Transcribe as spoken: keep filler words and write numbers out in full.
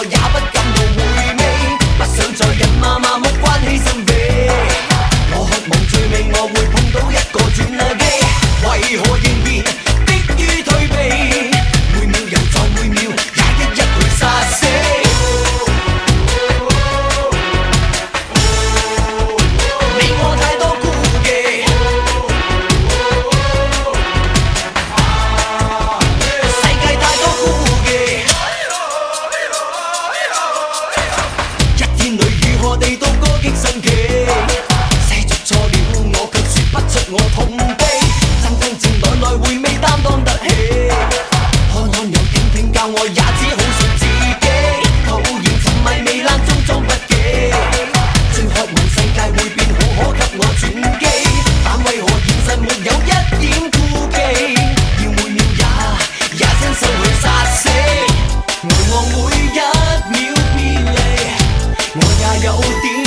我也不感到回味，不想再人馬麻木關起心扉。我渴望最尾我會碰到一個轉機，為何仍然迫於退避？每秒又在每秒也一一去殺死。你我太多顧忌，世界太多顧忌。一天裏如何地度歌擊新奇，寫作錯了我卻說不出我痛悲，真真正來來回味擔當得起，看看又聽聽教我也只好信自己，討厭沉迷糜爛中裝不羈，最渴望世界會變好可給我轉機，但為何現實沒有一點顧忌，要每秒也也親手去殺死，愛我每一秒別離，我也有點